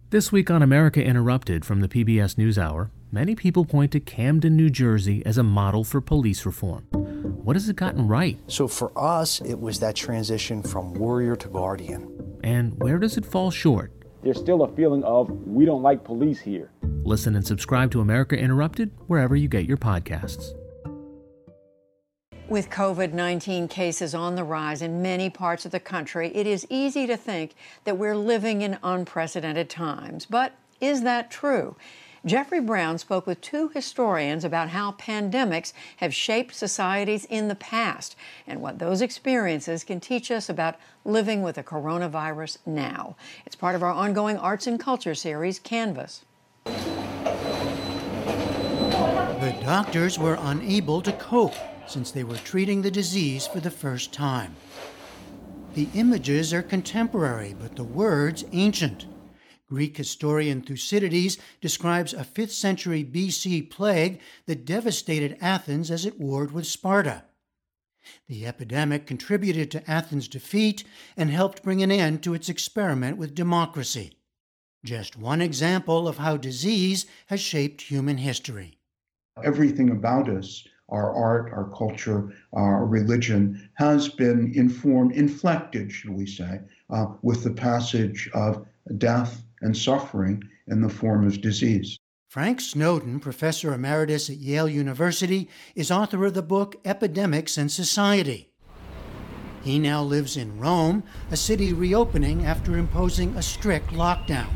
This week on America Interrupted from the PBS NewsHour, many people point to Camden, New Jersey as a model for police reform. What has it gotten right? So for us, it was that transition from warrior to guardian. And where does it fall short? There's still a feeling of, we don't like police here. Listen and subscribe to America Interrupted wherever you get your podcasts. With COVID-19 cases on the rise in many parts of the country, it is easy to think that we're living in unprecedented times. But is that true? Jeffrey Brown spoke with two historians about how pandemics have shaped societies in the past and what those experiences can teach us about living with the coronavirus now. It's part of our ongoing arts and culture series, Canvas. The doctors were unable to cope since they were treating the disease for the first time. The images are contemporary, but the words ancient. Greek historian Thucydides describes a 5th century BC plague that devastated Athens as it warred with Sparta. The epidemic contributed to Athens' defeat and helped bring an end to its experiment with democracy. Just one example of how disease has shaped human history. Everything about us, our art, our culture, our religion, has been inflected, should we say, with the passage of death and suffering in the form of disease. Frank Snowden, professor emeritus at Yale University, is author of the book Epidemics and Society. He now lives in Rome, a city reopening after imposing a strict lockdown.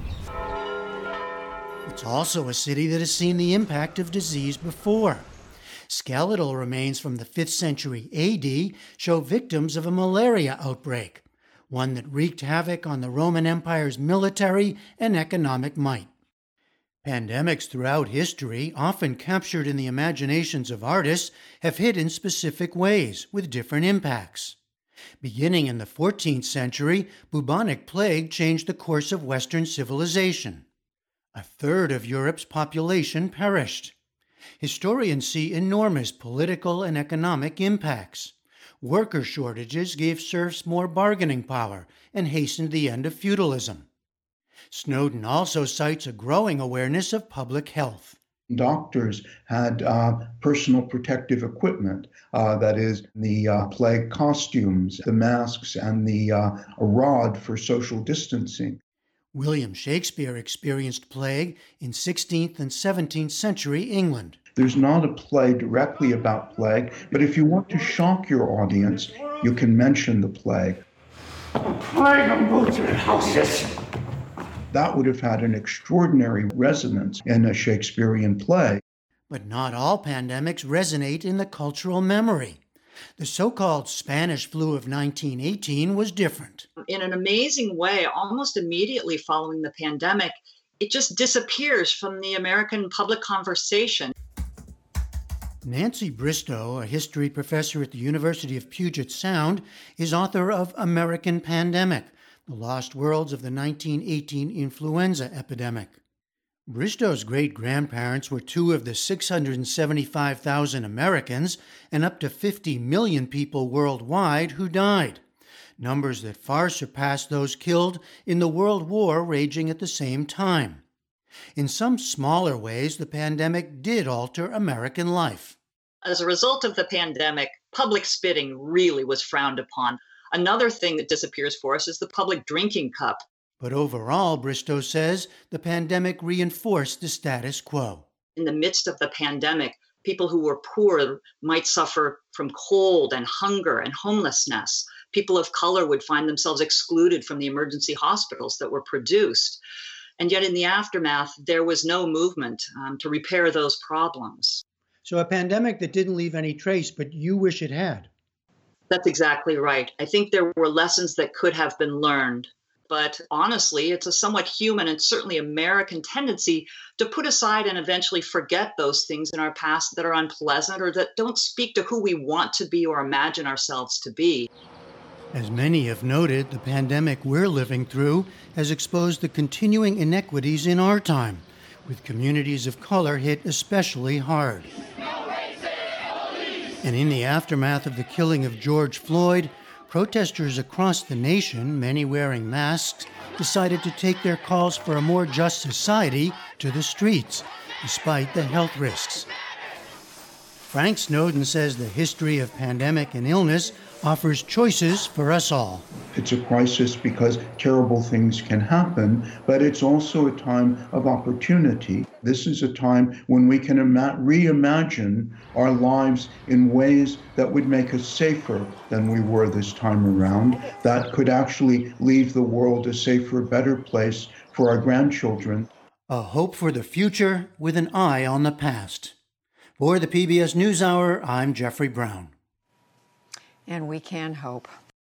It's also a city that has seen the impact of disease before. Skeletal remains from the 5th century AD show victims of a malaria outbreak, one that wreaked havoc on the Roman Empire's military and economic might. Pandemics throughout history, often captured in the imaginations of artists, have hit in specific ways with different impacts. Beginning in the 14th century, bubonic plague changed the course of Western civilization. A third of Europe's population perished. Historians see enormous political and economic impacts. Worker shortages gave serfs more bargaining power and hastened the end of feudalism. Snowden also cites a growing awareness of public health. Doctors had personal protective equipment, that is, the plague costumes, the masks, and the a rod for social distancing. William Shakespeare experienced plague in 16th and 17th century England. There's not a play directly about plague, but if you want to shock your audience, you can mention the plague. Plague of Mozart houses. That would have had an extraordinary resonance in a Shakespearean play. But not all pandemics resonate in the cultural memory. The so-called Spanish flu of 1918 was different. In an amazing way, almost immediately following the pandemic, it just disappears from the American public conversation. Nancy Bristow, a history professor at the University of Puget Sound, is author of American Pandemic, The Lost Worlds of the 1918 Influenza Epidemic. Bristow's great-grandparents were two of the 675,000 Americans and up to 50 million people worldwide who died, numbers that far surpassed those killed in the World War raging at the same time. In some smaller ways, the pandemic did alter American life. As a result of the pandemic, public spitting really was frowned upon. Another thing that disappears for us is the public drinking cup. But overall, Bristow says, the pandemic reinforced the status quo. In the midst of the pandemic, people who were poor might suffer from cold and hunger and homelessness. People of color would find themselves excluded from the emergency hospitals that were produced. And yet in the aftermath, there was no movement to repair those problems. So a pandemic that didn't leave any trace, but you wish it had. That's exactly right. I think there were lessons that could have been learned. But honestly, it's a somewhat human and certainly American tendency to put aside and eventually forget those things in our past that are unpleasant or that don't speak to who we want to be or imagine ourselves to be. As many have noted, the pandemic we're living through has exposed the continuing inequities in our time, with communities of color hit especially hard. And in the aftermath of the killing of George Floyd, protesters across the nation, many wearing masks, decided to take their calls for a more just society to the streets, despite the health risks. Frank Snowden says the history of pandemic and illness offers choices for us all. It's a crisis because terrible things can happen, but it's also a time of opportunity. This is a time when we can reimagine our lives in ways that would make us safer than we were this time around, that could actually leave the world a safer, better place for our grandchildren. A hope for the future with an eye on the past. For the PBS NewsHour, I'm Jeffrey Brown. And we can hope.